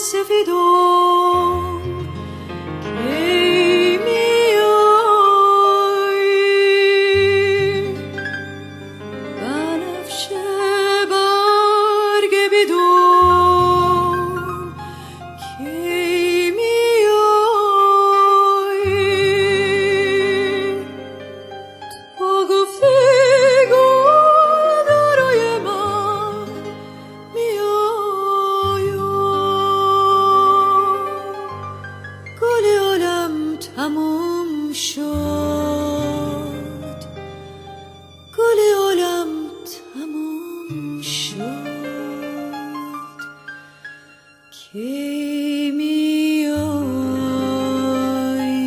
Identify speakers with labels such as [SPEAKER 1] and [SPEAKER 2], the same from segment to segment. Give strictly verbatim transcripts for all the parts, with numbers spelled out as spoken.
[SPEAKER 1] سفیدم کی میایی بنفشه برگ بیدون کی میایی تو گفتی گل دارای من گل عالم تموم شد گل عالم تموم شد کی میایی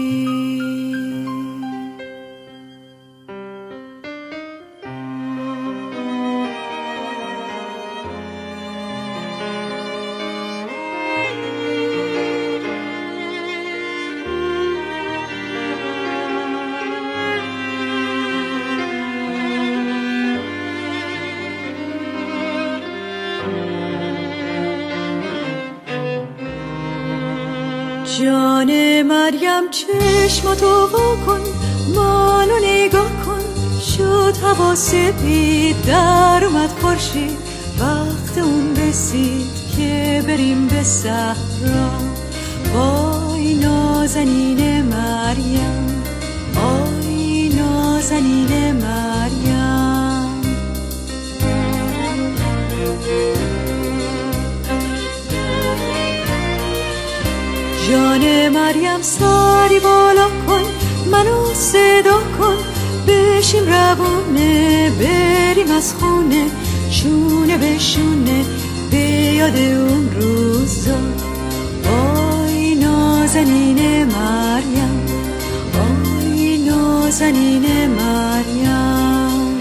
[SPEAKER 1] جان مریم چشماتو وا کن منو نگاه کن شد هوا سپید در اومد خورشید وقت اون رسید که بریم به صحرا وای نازنین مریم وای نازنین مریم جان مریم سری بالا کن منو صدا کن بشیم روونه بریم از خونه شونه به شونه به یاد اون روزا وای نازنین مریم وای نازنین مریم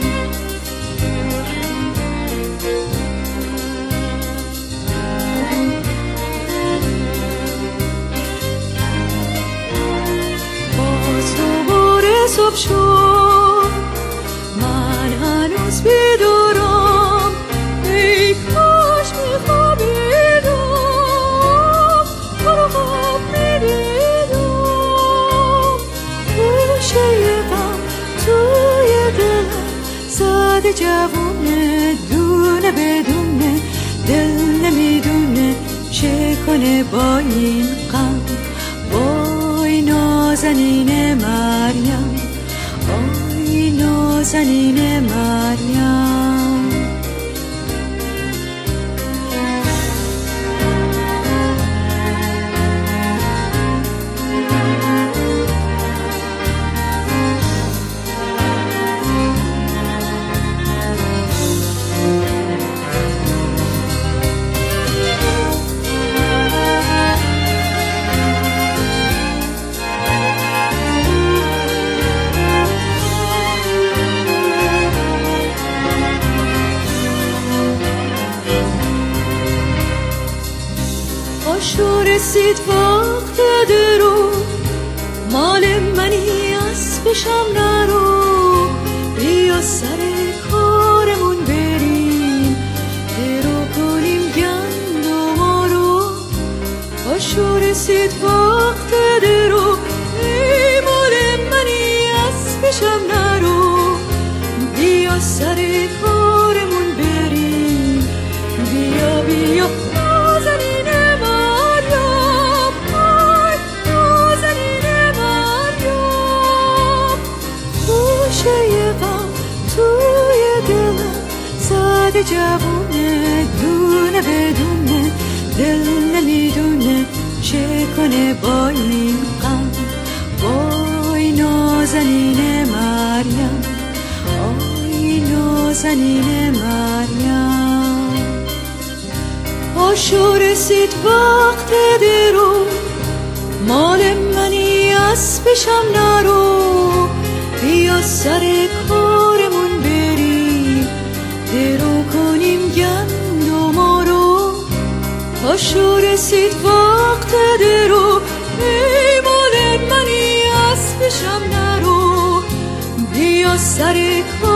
[SPEAKER 1] صبح شد من هنوز بیدارم ای کاش میخوابیدم تو رو خواب میدیدم گوشه غم توی دلم زده جوونه دونه بدونه دل نمیدونه چه کنه با این غم وای نازنین مریم وای نازنین مریم شو رسید وقت درو مال منی از پیشم نرو بیا سر کارمون بریم درو کنیم گندم رو شو رسید وقت درو ای مال منی از پیشم نرو بیا سر کارمون بریم بیا بیا جوونه دونه بدونه دل نمیدونه چه کنه با این غم وای نازنین مریم وای نازنین مریم پاشو رسید وقت درو مال منی از پیشم نرو بیا سر کارمون بریم درو کنیم گندم رو پاشو رسید وقت درو ای مال منی از پیشم نرو بیا سر کار